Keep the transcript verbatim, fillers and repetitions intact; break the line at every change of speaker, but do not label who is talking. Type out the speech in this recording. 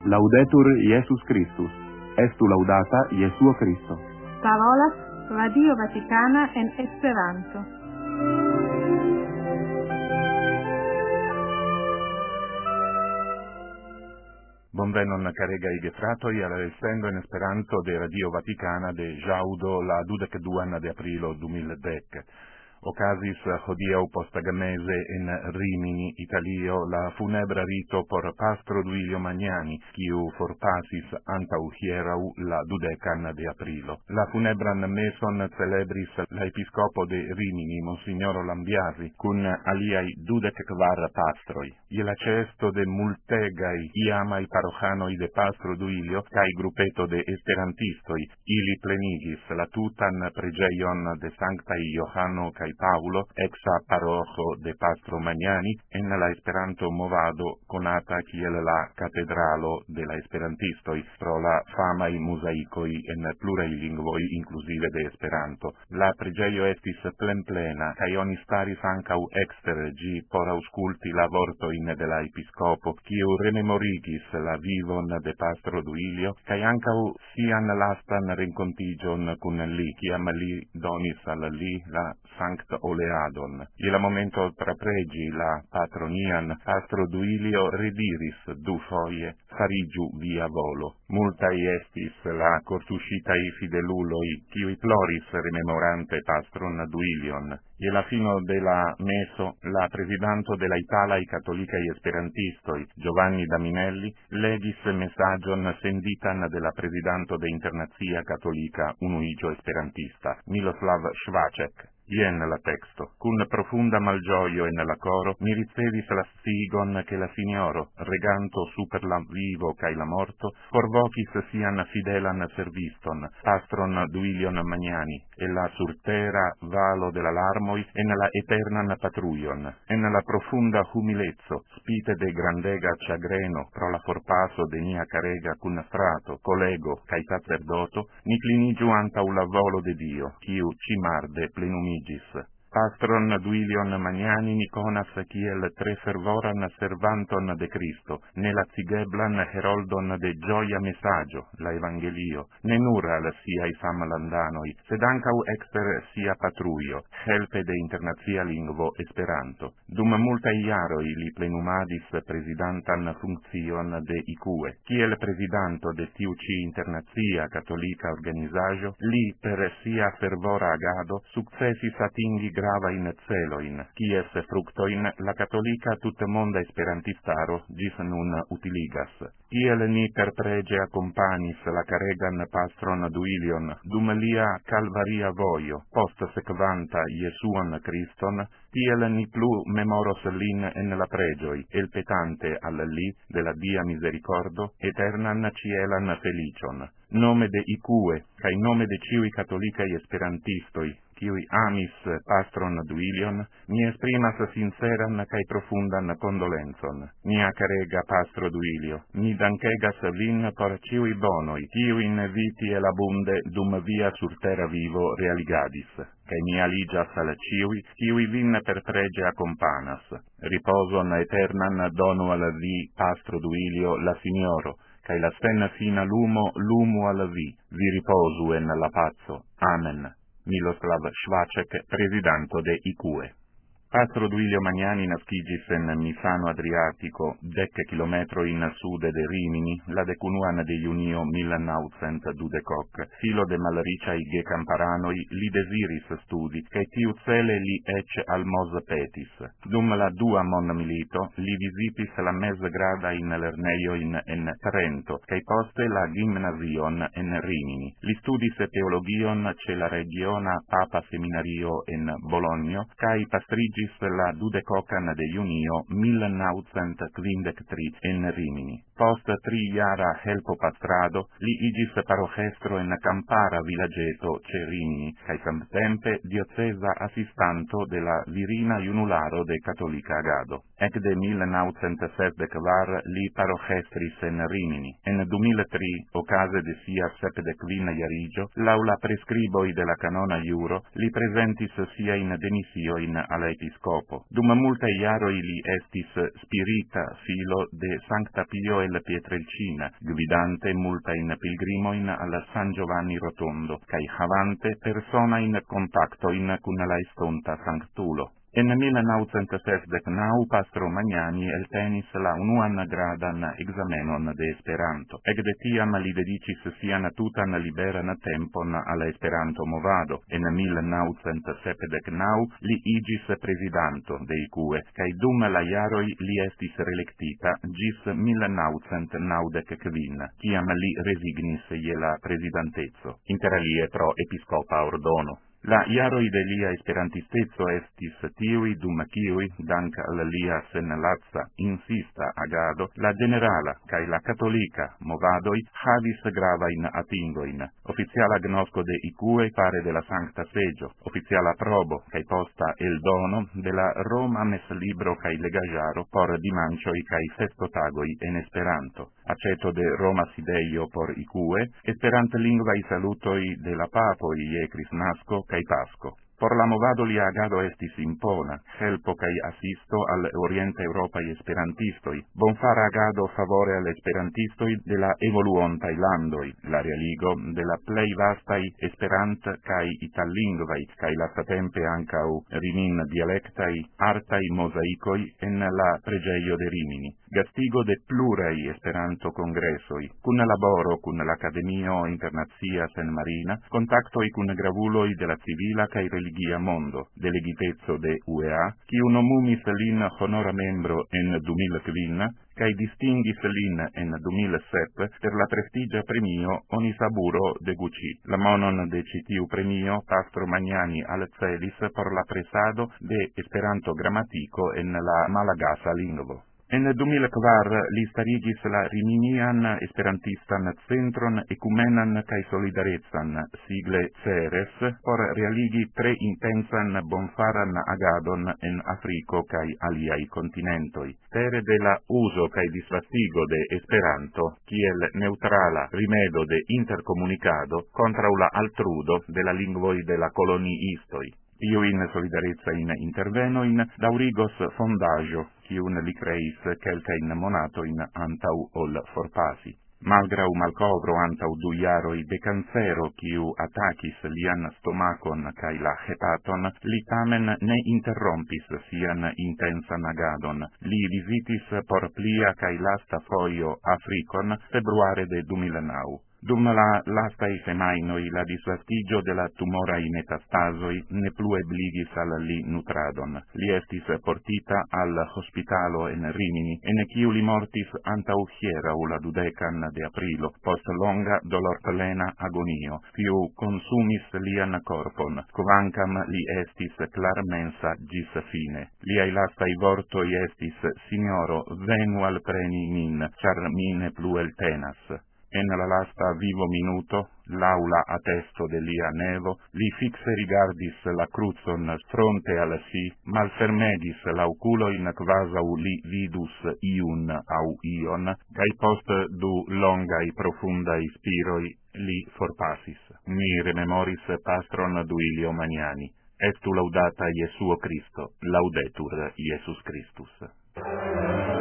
Laudetur Iesus Christus. Estu laudata Jesuo Christo.
Parolas Radio Vaticana en Esperanto.
Bonvenon caregaj gefratoj al elsendo en Esperanto de Radio Vaticana de ĵaŭdo la dudek duan de aprilo du mil dek. Ocasis hodiaŭ postagamese en Rimini, Italio, la funebra rito por pastro Duilio Magnani, kiu forpasis antaŭ hieraŭ la dudekan de aprilo. La funebran meson celebris la episkopo de Rimini, Monsignoro Lambiasi, kun aliaj dudek kvar pastroj. Je la ĉeesto de multegaj iamaj paroĥanoj de pastro Duilio kaj grupeto de esperantistoj, ili plenigis la tutan preĝejon de Sanktaj Johano kaj Paulo, exa paroĥo de pastro Magnani, en la Esperanto movado konata kiel la katedralo de la esperantistoj pro la famaj muzaikoj en pluraj lingvoj inkluzive de Esperanto. La preĝejo estis plenplena kaj oni staris ankaŭ ekster ĝi por aŭskulti la vortojn de la episkopo, kiu rememorigis la vivon de pastro Duilio kaj ankaŭ sian lastan renkontiĝon kun li, kiam li donis al li la sankta oleadon. Je la momento trapregi la patronian, pastro Duilio rediris dufoje: fariĝu via volo. Multaj estis la kortuŝitaj fideluloj, kiuj ploris rememorante pastron Duilion. Je la fino de la meso, la presidanto de la italaj katolikaj esperantistoj, Giovanni Daminelli, legis mesaĝon senditan de la presidanto de Internacia Katolika Unuiĝo Esperantista, Miloslav Švaĉek. Jen la texto. Cun profunda malgioio en la coro, mi ricevis la scigon che la signoro, reganto super la vivo cae la morto, forvocis sian fidelan serviston, pastron Duilion Magnani, e la surtera valo de la larmoi, en la eternan patruion, en la profunda humilezzo, spite de grandega chagreno, pro la forpaso de nia carega cun frato, collego, cae sacerdoto, ni clinigiu antau la volo de Dio, quiu cimarde plenumi Pastron Duilion Magnani ni conas kiel tre fervoran servanton de Cristo, ne lacigeblan heroldon de gioia messaggio, la Evangelio, ne nur al siai samlandanoi, sed ankaŭ ekster sia patruio, helpe de internacia lingvo Esperanto. Dum multaj jaroj li plenumadis presidantan funkcion de I C U E. Kiel presidanto de tiu ĉi internacia katolika organizaĵo, li per sia fervora agado sukcesis atingi gravain celoin, kies fructoin la katolika tutmonda esperantistaro ĝis nun utiligas. Kiel ni per prege accompagnis la caregan pastron Duilion dum lia calvaria vojo, post sekvanta Jesuon Christon, tiel ni plu memoros lin en la pregioi, elpetante al li de la dia misericordo, eternan cielan felicion. Nome de I C U E, cae nome de ciui catolicae esperantistoi, kiui amis pastron Duilion, mi esprimas sinceran cae profundan condolenzon. Mia carega pastro Duilio, mi dankegas vin por ciui bonoi, kiuin viti elabunde dum via surtera vivo realigadis, cae mi aligas al ciui, kiui vin per prege accompanas. Riposon eternan donu al vi, pastro Duilio, la Signoro, cae la sen fina lumo lumu al vi, vi riposu en la pazzo. Amen. Miloslav Švaĉek, presidanto de I C U E. Pastro Duilio Magnani naskigis en Misano Adriatico, dec kilometrojn sude de Rimini, la decunuan de junio mil naŭcent dudek. Filo de malriĉaj gekamparanoj, li deziris studi, kaj tiucele li eĉ almoz petis. Dum la dua mondmilito, li vizitis la mezgradajn lernejojn en Trento, kaj poste la gimnazion en Rimini. Li studis teologion ĉe la regiona Papa Seminario en Bologno, kaj pastrigis la dudekokan de junio mil naŭcent kvindek tri en Rimini. Post tri jara helpo pastrado, li igis paroĥestro en kampara vilaĝeto ĉe Rimini, kaj samtempe dioceza asistanto de la virina junularo de katolika agado. Ekde mil naŭcent sesdek kvar li paroĥestris en Rimini. En du mil tri, okaze de sia sepdekvina jariĝo, laŭ la preskriboj de la kanona juro, li prezentis siajn demisiojn al la episcopo. Dum multae iaroi li estis spirita filo de Sancta Pio el Pietrelcina, gvidante multain pilgrimoin al San Giovanni Rotondo, cae havante personain contactoin cun la estonta sanctulo. En mille naucent sesdecnau Pastro Magnani eltenis la unuan gradan examenon de Esperanto. Ecde tiam li dedicis sian tutan liberan tempon al Esperanto movado. En mille naucent sepdecnau li igis presidanto de ICUE, cae dum la jaroi li estis reelectita gis mille naucent naudec-quin, ciam li resignis je la presidantezo, inter alie pro episcopa ordono. La iaroi de lia esperantistezo estis tiui dum kiui, dank al lia senlaca insista agado, la generala cae la catolica movadoi havis gravain atingoin. Oficiala gnosco de ICUE pare de la Sancta Seggio, oficiala probo cae posta el dono de la Roma Meslibro cae Legajaro por dimancioi cae festotagoi en Esperanto. Aceto de Roma Sideio por ICUE, esperant lingvai salutoi de la papoi je Crisnasco cae Pasco. Por la movado lia agado estis impona, helpo cae assisto al Oriente Europae esperantistoi, bonfara agado favore al esperantistoi de la evoluontai landoi, la realigo de la plei vastai esperant cae itallingvai, cae lastatempe ancau rimin dialectai, artai mosaicoi en la pregeio de Rimini, gastigo de plurai esperanto congressoi, cun laboro cun l'Academio Internazia Sen Marina, contactoi cun gravuloi de la civila cae religia mondo, delegitezzo de U E A, qui nomumis lin honora membro en duemilquin, cae distinguis lin en duemilasette per la prestigia premio Onisaburo de Gucci. La monon de citiu premio Pastro Magnani alcelis por la presado de Esperanto grammatico en la malagasa lingvo. En duemilquar li starigis la Riminian Esperantistan Centron Ecumenan cae Solidarezan, sigle CERES, por realigi tre intensan bonfaran agadon en Africo cae aliai continentoi, pere de la uso cae disvastigo de Esperanto, kiel neutrala rimedo de intercomunicado contra la altrudo de la lingvoi de la coloniistoi. Iuin solidarezzain intervenoin daurigos fondaggio, ciun li creis quelcain monatoin antau ol forpasi. Malgrau malcovro antau du iaroi de cancero ciu atacis lian stomacon cae la hepaton, li tamen ne interrompis sian intensan agadon. Li visitis por plia cae lasta foio Africon februare de duemilanau. Dum la lastai semainoi la disvastigio de la tumorai metastasoi ne plu ebligis al li nutradon. Li estis portita al hospitalo en Rimini, en ciu li mortis antau hierau la dudecan de aprilo, post longa dolorplena agonio, kiu consumis lian corpon, quancam li estis clar mensa gis fine. Liai lastai vortoi estis: Signoro, venu al preni min, char mi ne plu eltenas. En la lasta vivo minuto, l'aula attesto de lia nevo, li fixe rigardis la cruzon fronte al si, malfermegis lauculoin quasau li vidus iun au ion, cae post du longai profundai spiroi li forpasis. Mi rememoris Pastron Duilio Magnani. Estu laudata Iesuo Christo, laudetur Iesus Christus.